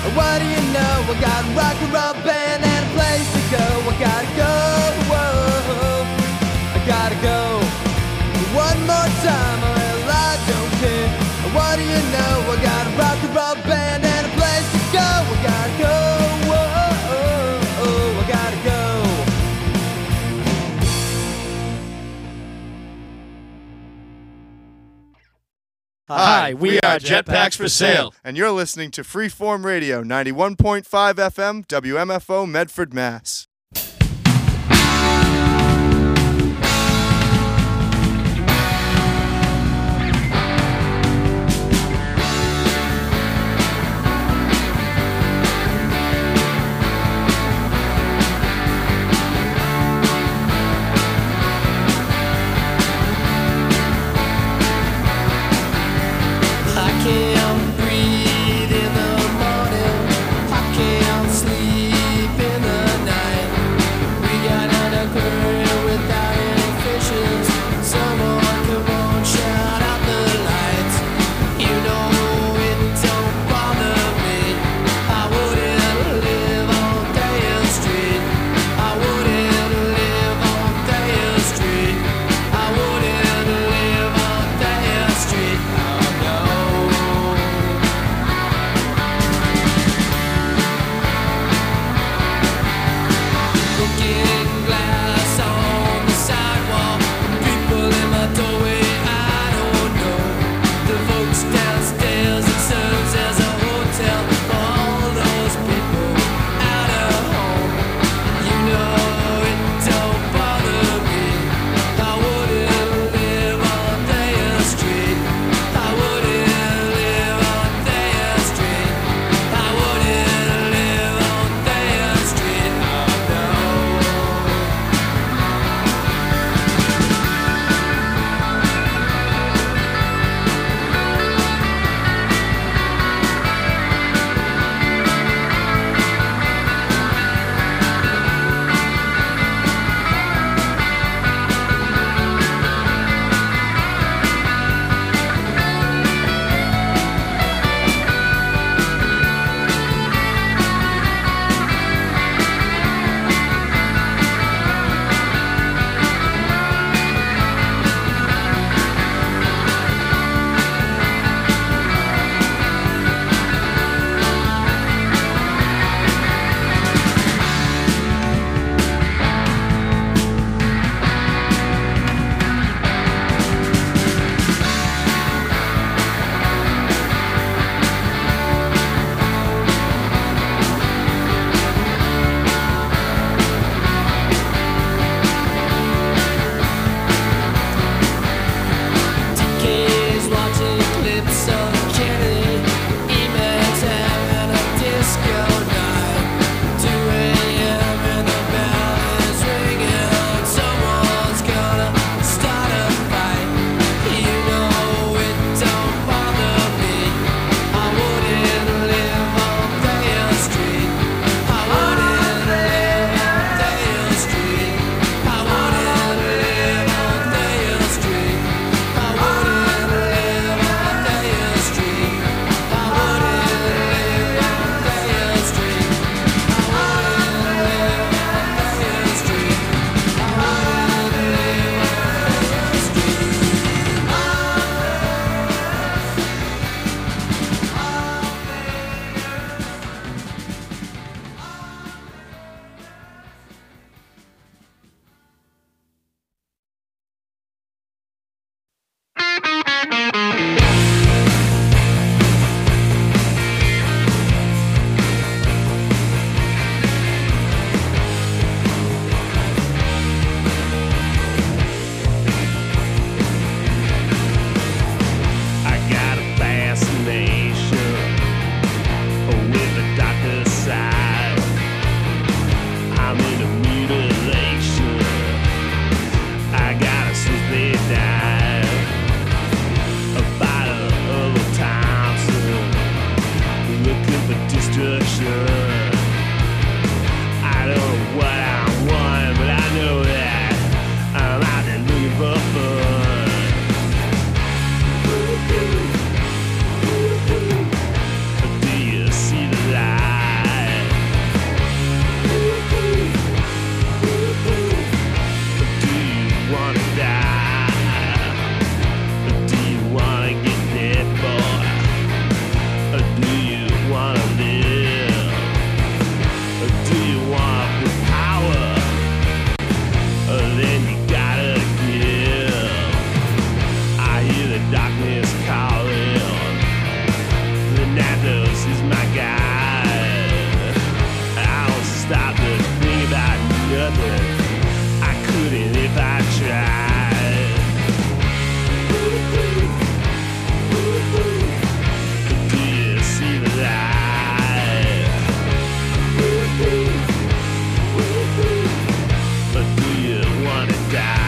What do you know? I got a rock and roll band and a place to go. I gotta go, whoa, I gotta go. One more time, well I don't care. What do you know? I got a rock and roll band and a place to go. I gotta go, whoa, I gotta go. Hi, we are Jetpacks for Sale. And you're listening to Freeform Radio, 91.5 FM, WMFO, Medford, Mass. Breathe in the morning, I can't sleep in the night. Fernando's is my guy. I'll stop to think about nothing. I couldn't if I tried. But do you see the light? But do you want to die?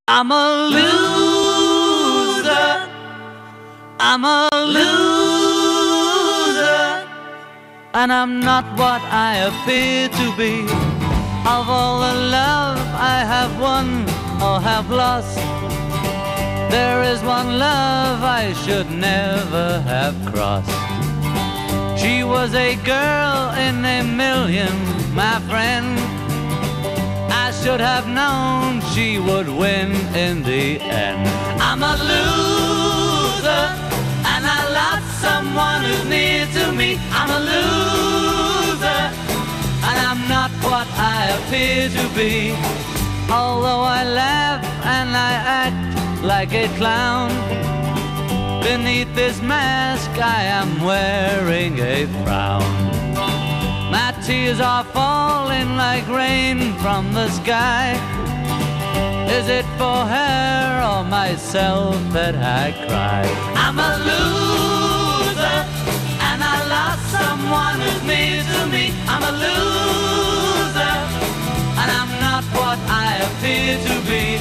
I'm a loser. I'm a loser. And I'm not what I appear to be. Of all the love I have won or have lost, there is one love I should never have crossed. She was a girl in a million, my friend. I should have known she would win in the end. I'm a loser, and I lost someone who's near to me. I'm a loser, and I'm not what I appear to be. Although I laugh and I act like a clown, beneath this mask I am wearing a frown. My tears are falling like rain from the sky. Is it for her or myself that I cry? I'm a loser, and I lost someone who's near to me. I'm a loser, and I'm not what I appear to be.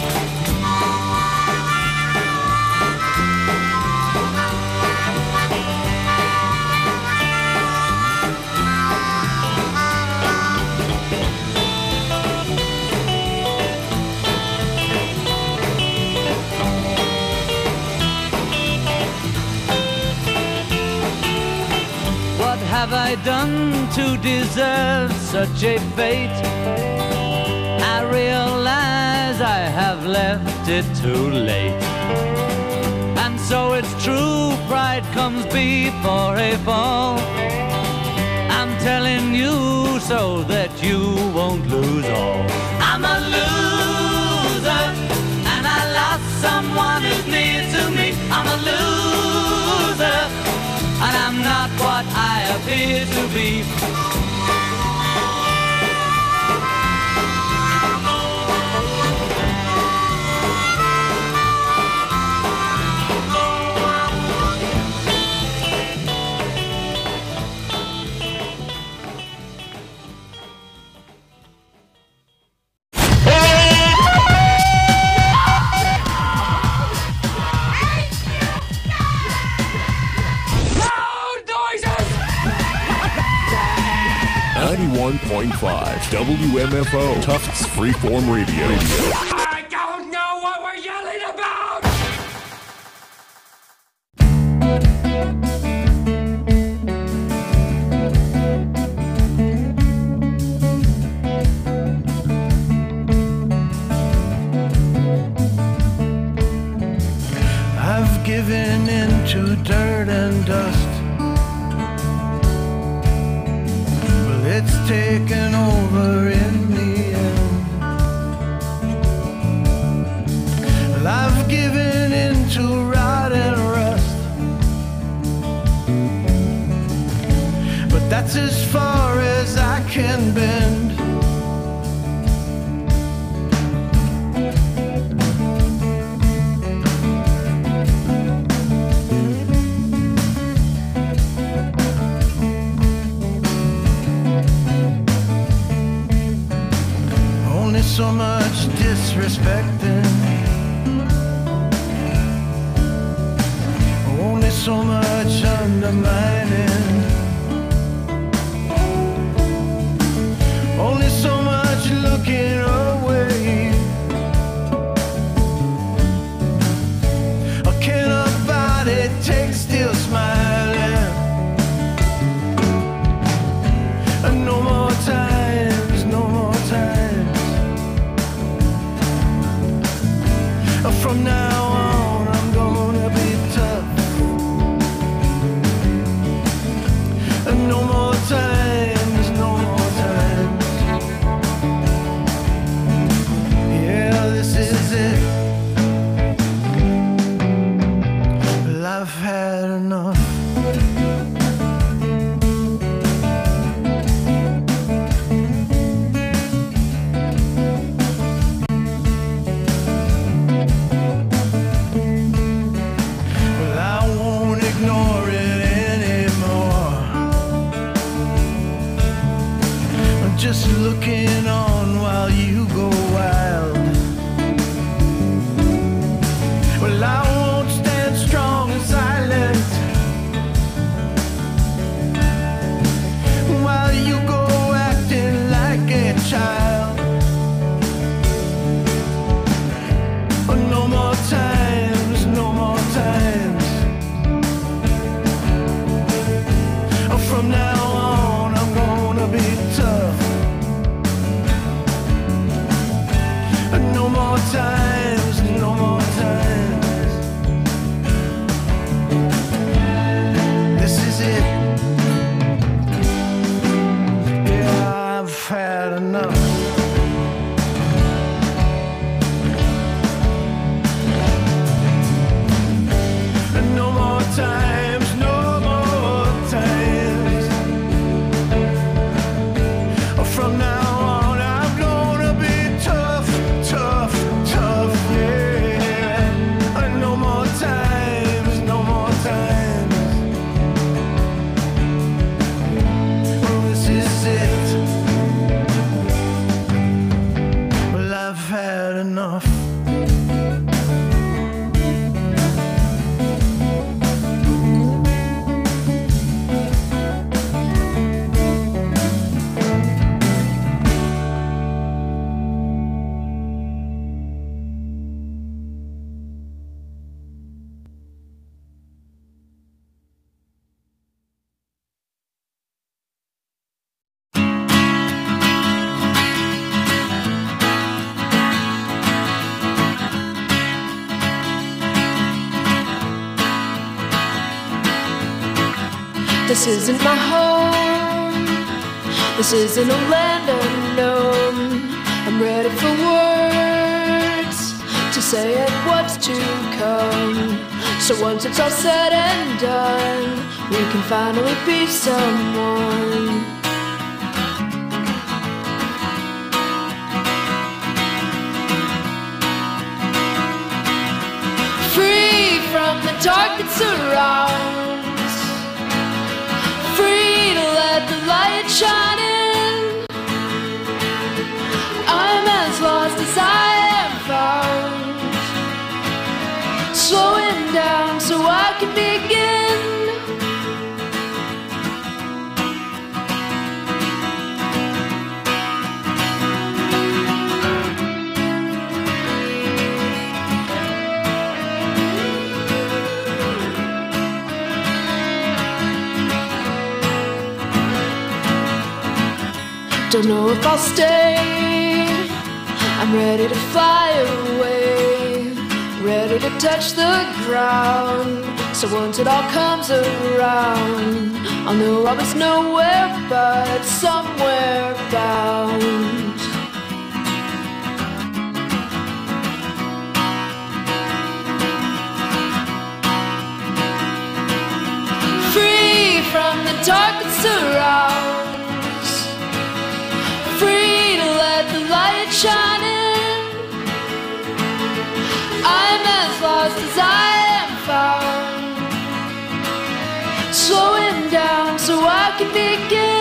What have I done to deserve such a fate? I realize I have left it too late. And so it's true, pride comes before a fall. I'm telling you so that you won't lose all. I'm a loser, and I lost someone who's near to me. I'm a loser, and I'm not what I appear to be. WMFO, Tufts Freeform Radio. I don't know what we're yelling about! I've given in to dirt and dust. It's taken over in the end. Well, I've given in to rot and rust, but that's as far as I can bend. So much disrespecting, only so much undermining, only so much looking away. Or can a body take still smiling? No more times, no more times. From now on, I'm gonna be tough. And no more times, no more times. Yeah, this is it. Well, I've had enough. enough. This isn't my home. This isn't a land unknown. I'm ready for words to say it what's to come. So once it's all said and done, we can finally be someone. Free from the dark that surrounds, free to let the light shine in. I'm as lost as I am found, slowing down so I can begin. Don't know if I'll stay. I'm ready to fly away, ready to touch the ground. So once it all comes around, I'll know I was nowhere but somewhere bound. Free from the dark that surrounds, free to let the light shine in. I'm as lost as I am found, slowing down so I can begin.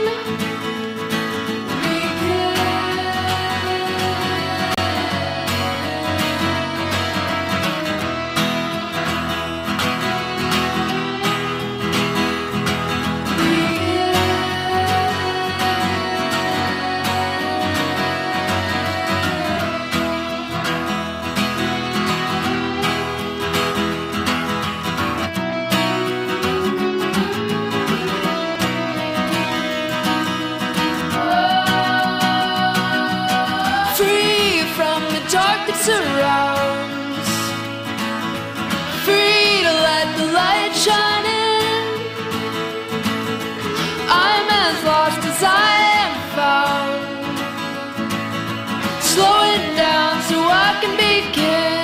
Surrounds, free to let the light shine in. I'm as lost as I am found, slowing down so I can begin.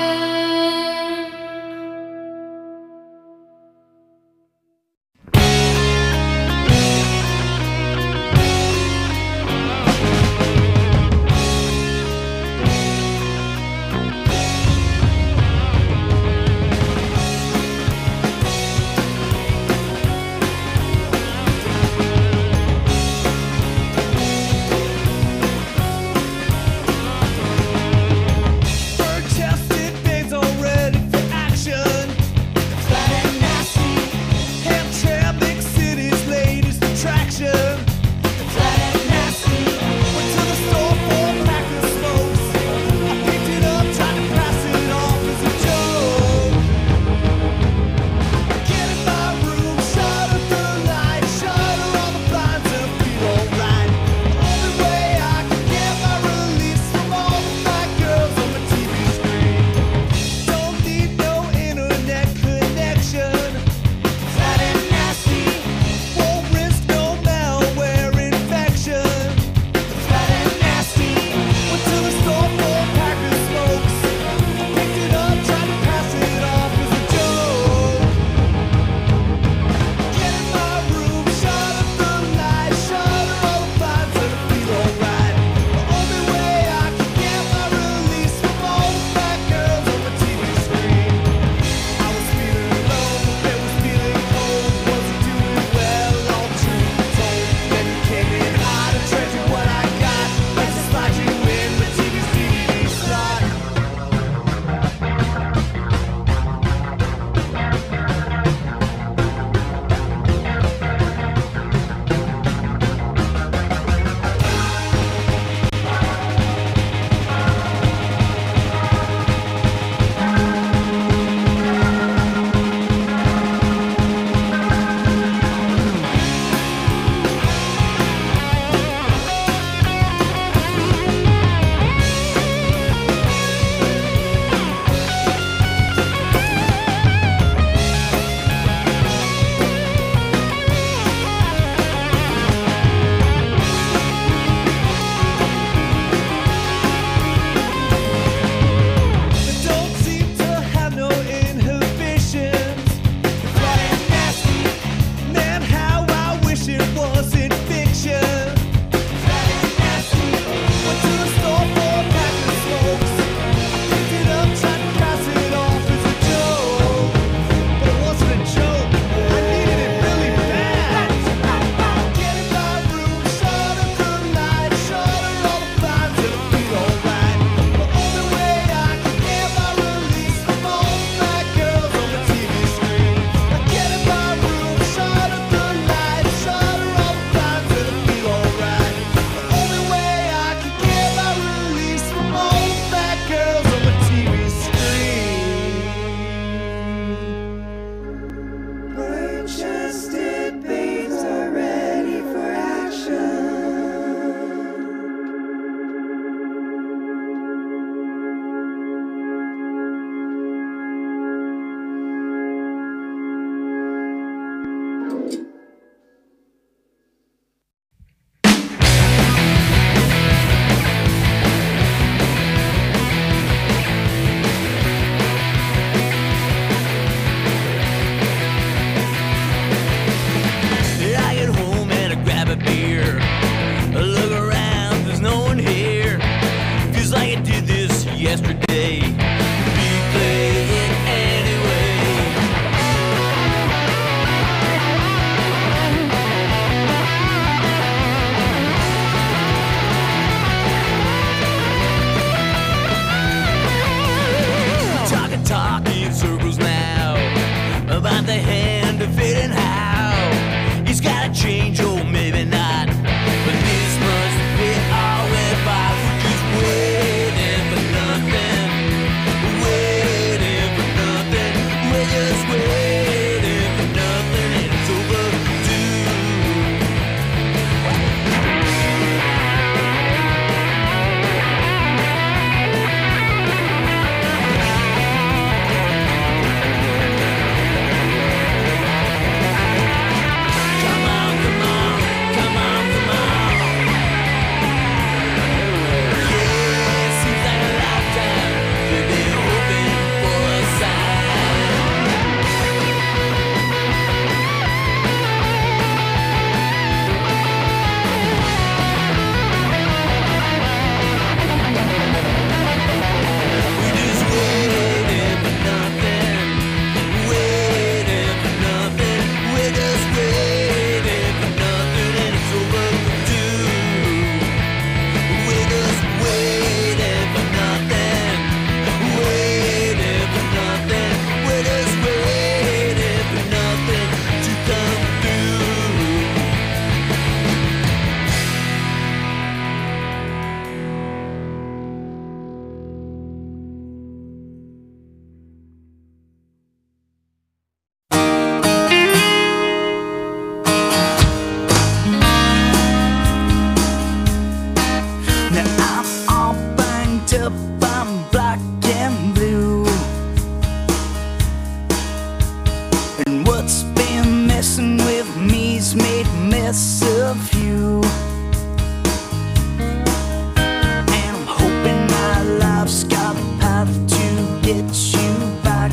get you back.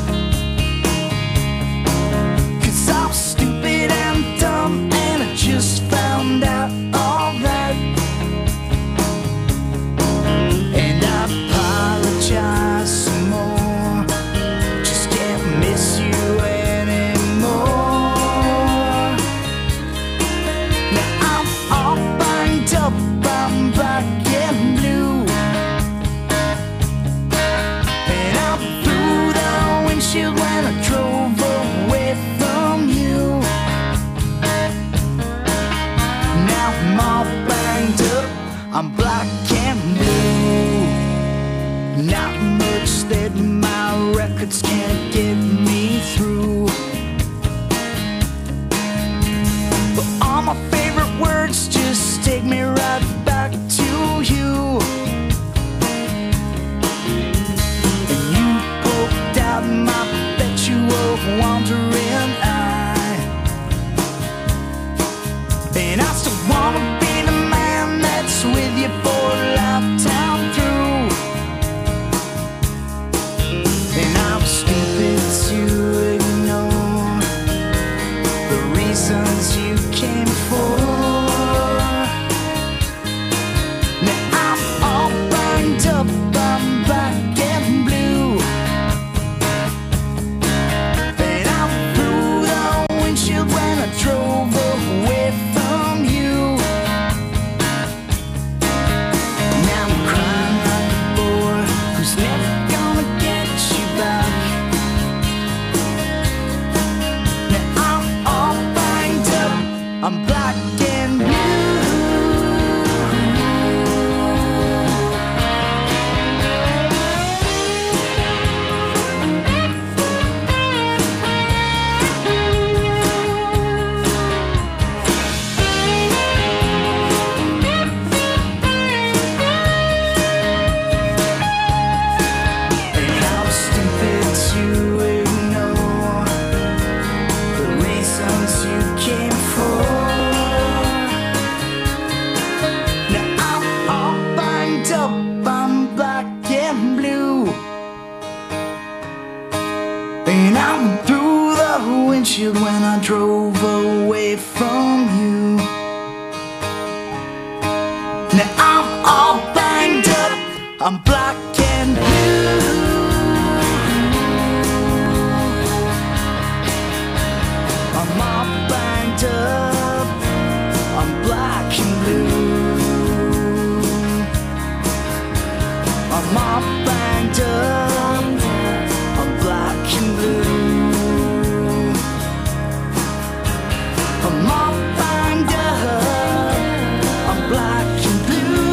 'Cause I'm stupid and dumb, and I just found out all that. And I apologize some more, just can't miss you anymore. Now I'm all banged up, I'm black and blue, and I'm through the windshield when I drove away from you. Now I'm all banged up, I'm black and blue. Not much that my records can't get me through, but all my favorite words just take me right back to you. And you poked out my perpetual wandering eye, and I still wanna be the man that's with you for a lifetime through. And I'm stupid to ignore the reasons you came for. Now I'm all banged up, I'm black and blue, and I'm through the windshield when I drove away from you. Now I'm crying like a boy who's never gonna get you back. Now I'm all banged up, I'm black and blue. And I'm stupid to ignore the reasons you came for. Now I'm all banged up, I'm black and blue, and I'm through the windshield when I drove away from you. Now I'm all banged up, I'm black and blue. I'm all banged up, I'm black and blue. I'm all banged up, I'm black and blue. I'm all banged up, I'm black and blue.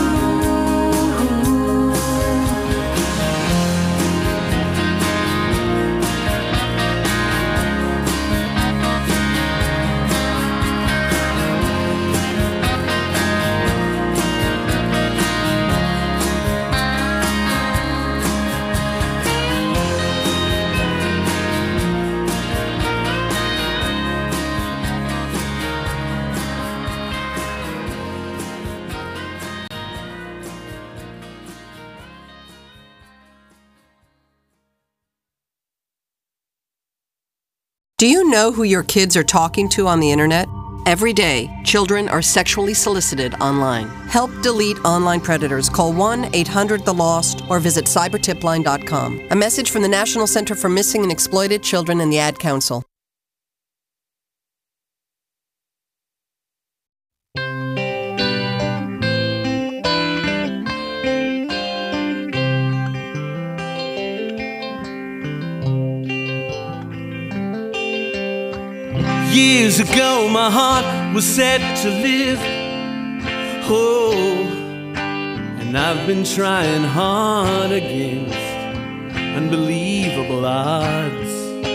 Do you know who your kids are talking to on the internet? Every day, children are sexually solicited online. Help delete online predators. Call 1-800-THE-LOST or visit cybertipline.com. A message from the National Center for Missing and Exploited Children and the Ad Council. Years ago my heart was set to live, oh, and I've been trying hard against unbelievable odds.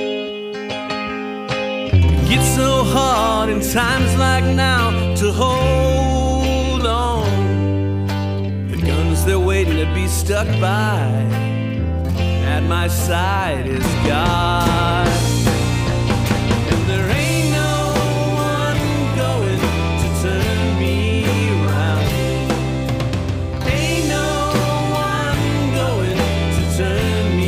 It gets so hard in times like now to hold on. The guns they're waiting to be stuck by, at my side is God. Turn me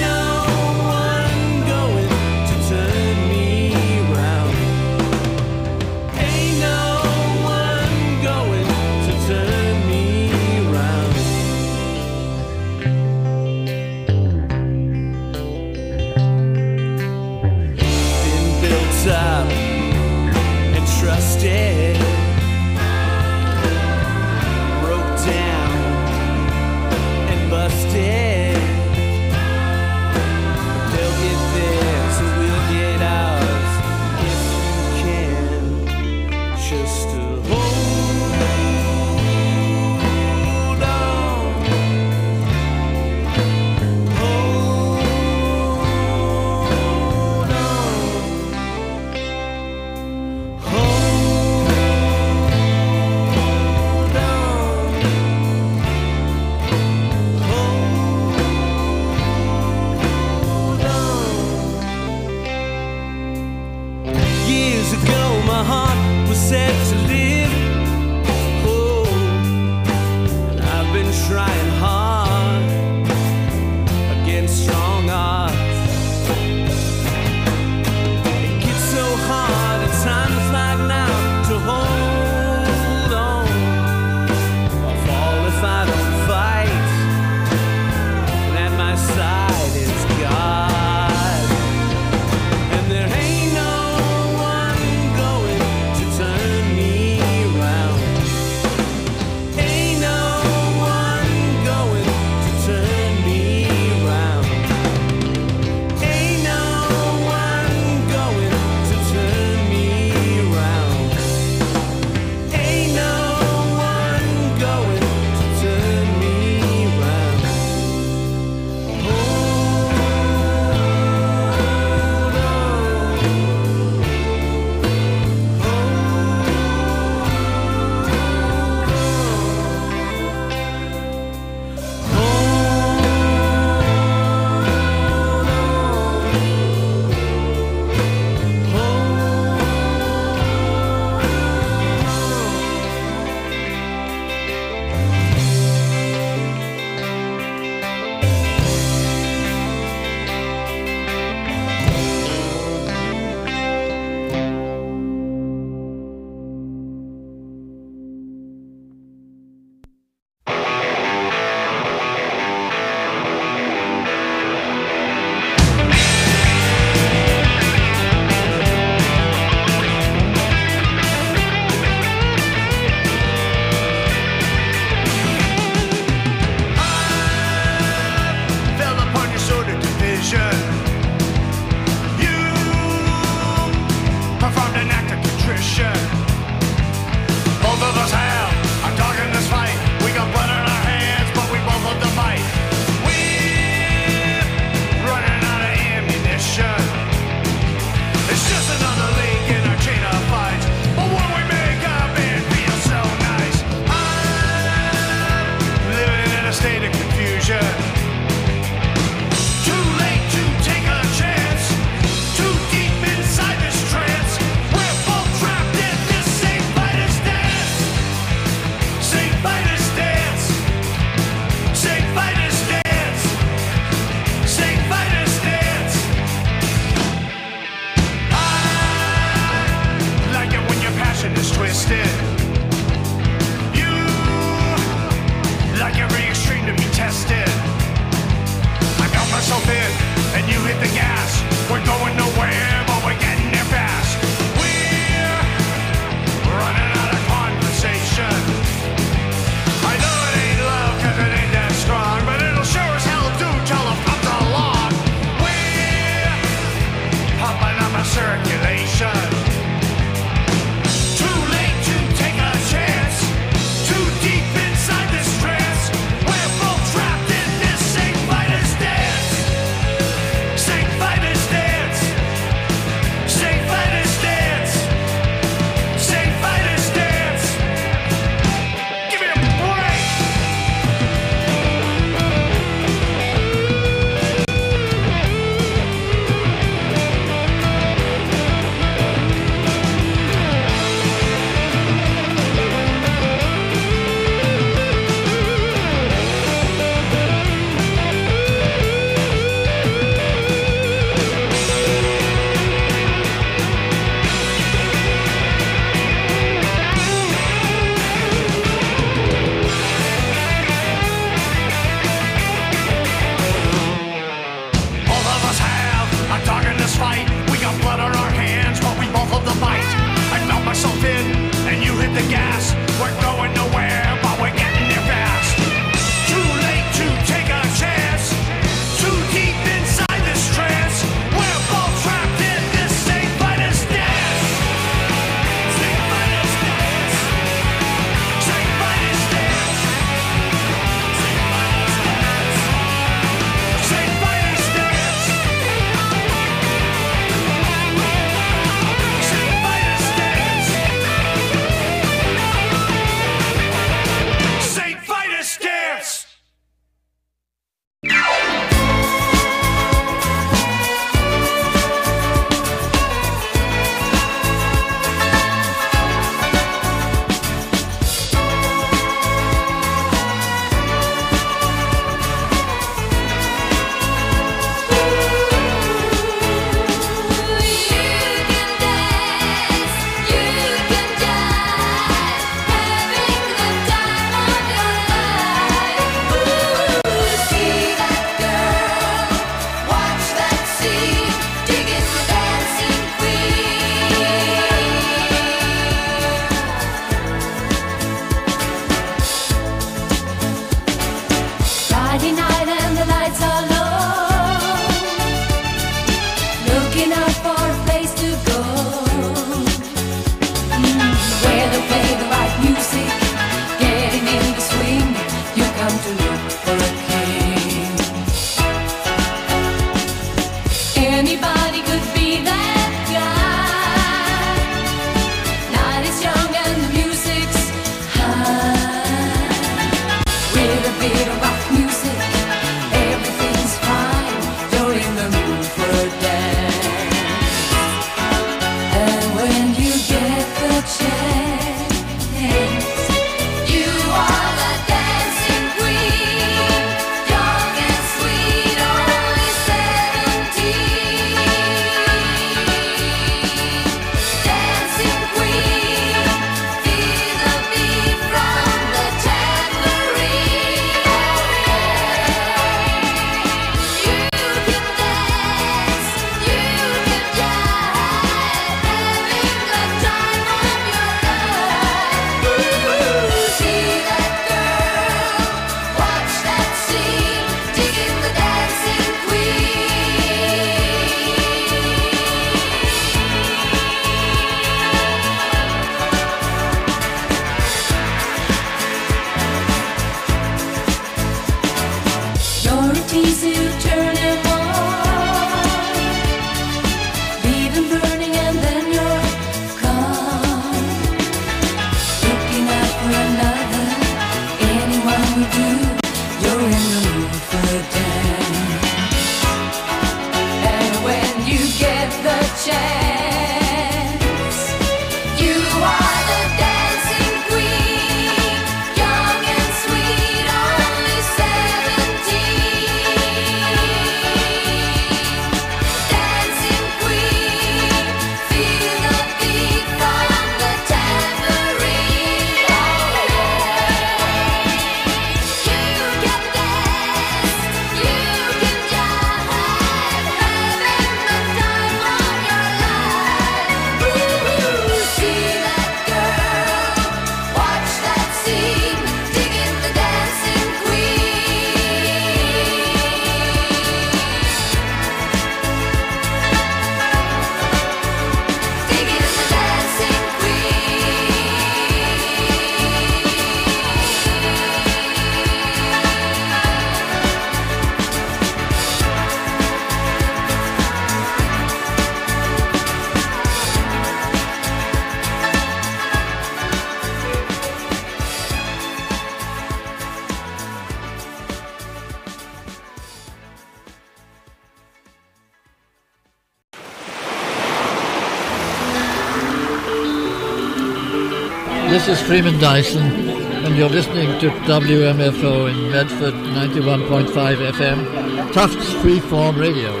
This is Freeman Dyson, and you're listening to WMFO in Medford, 91.5 FM, Tufts Freeform Radio.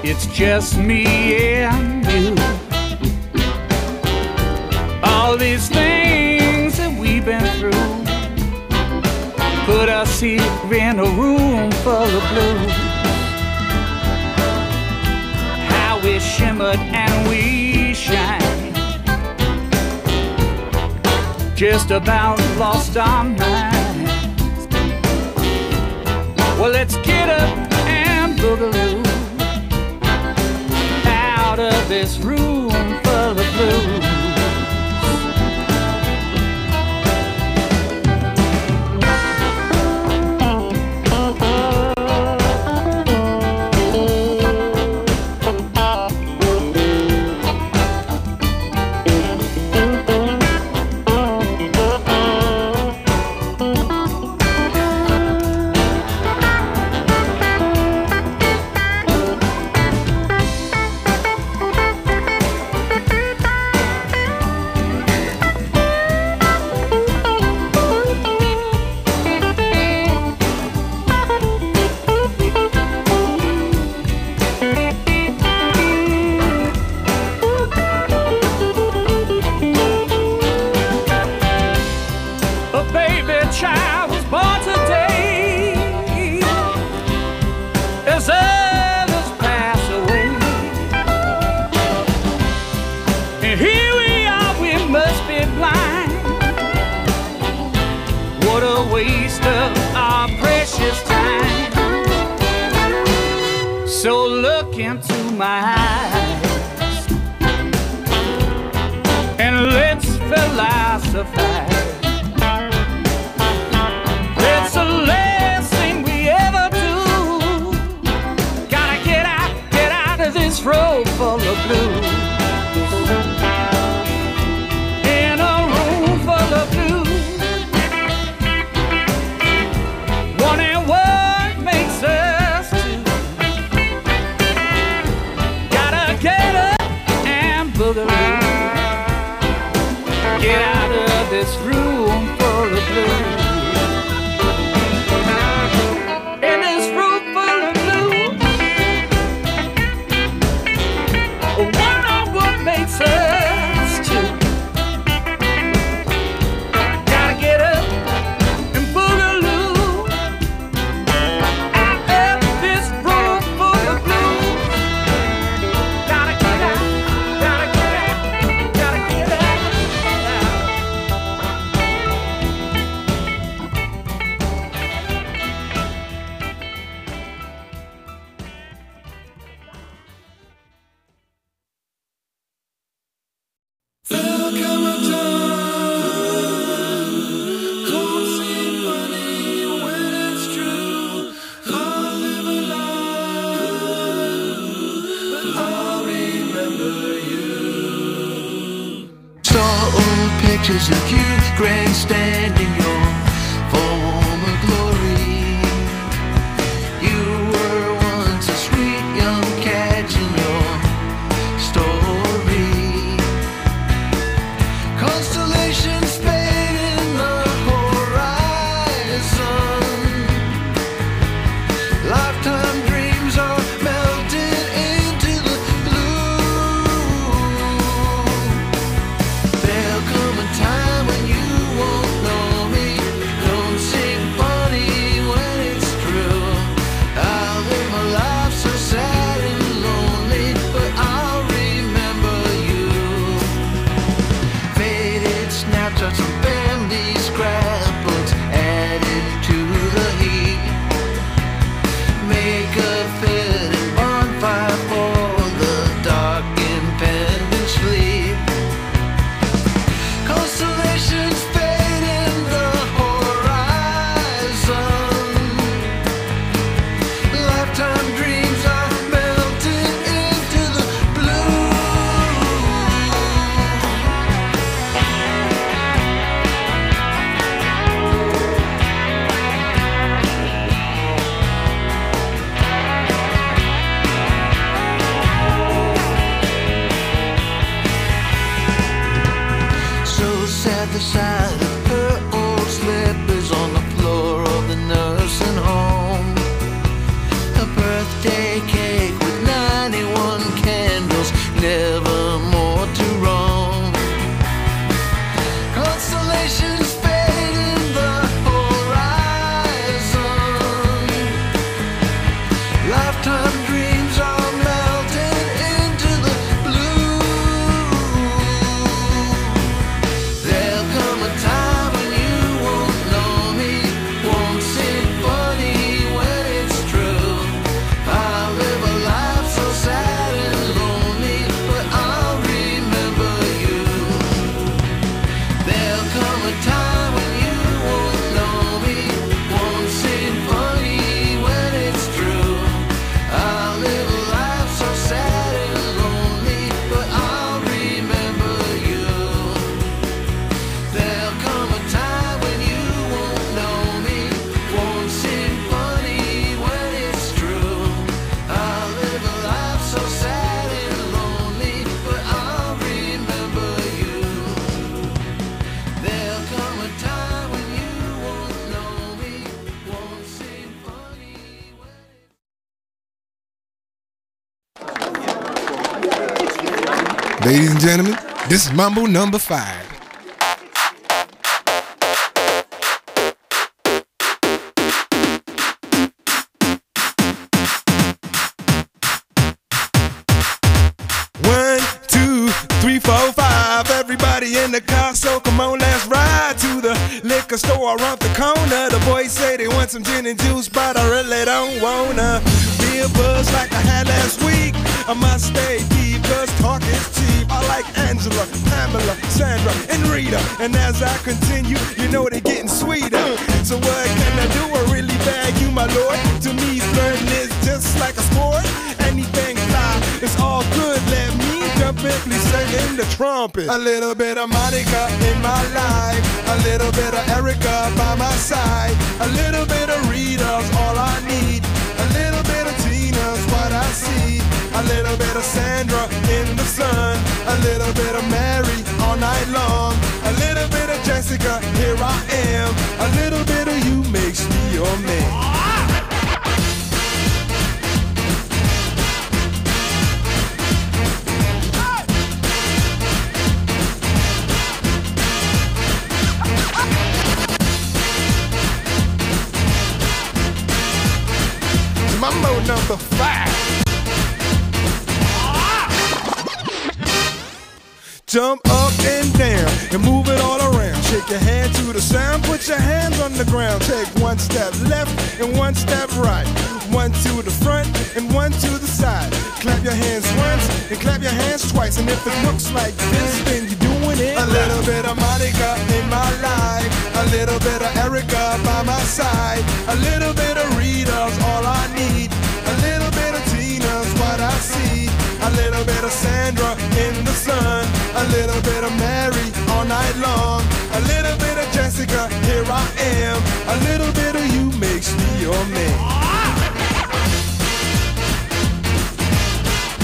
it's just me and you. All these things that we've been through put us here in a room full of blues. How we shimmered and we shine, just about lost our minds. Well, let's get up and boogaloo out of this room full of blues. Pictures of you grandstanding your former glory. You were once a sweet young catch in your story. Constellations fade in the horizon. Lifetime dreams are melted into the blue. There'll come a time when you won't know me. Ladies and gentlemen, this is Mambo number 5. Everybody in the car, so come on, let's ride to the liquor store around the corner. The boys say they want some gin and juice, but I really don't wanna be a buzz like I had last week. I must stay deep, cause talk is cheap. I like Angela, Pamela, Sandra, and Rita. And as I continue, you know they're getting sweeter. So what can I do? I really bag you, my lord. To me, flirting is just like a sport. Anything fly, it's all good. Let me jump in, please sing the trumpet. A little bit of Monica in my life, a little bit of Erica by my side, a little bit of Rita's all I need, a little bit of Tina's what I see, a little bit of Sandra in the sun, a little bit of Mary all night long, a little bit of Jessica, here I am, a little bit of you makes me your man. Mambo number 5. Jump up and down and move it all around. Shake your hand to the sound, put your hands on the ground. Take one step left and one step right. One to the front and one to the side. Clap your hands once and clap your hands twice. And if it looks like this, then you're doing it. A little bit of Monica in my life, a little bit of Erica by my side, a little bit of Rita's all I need,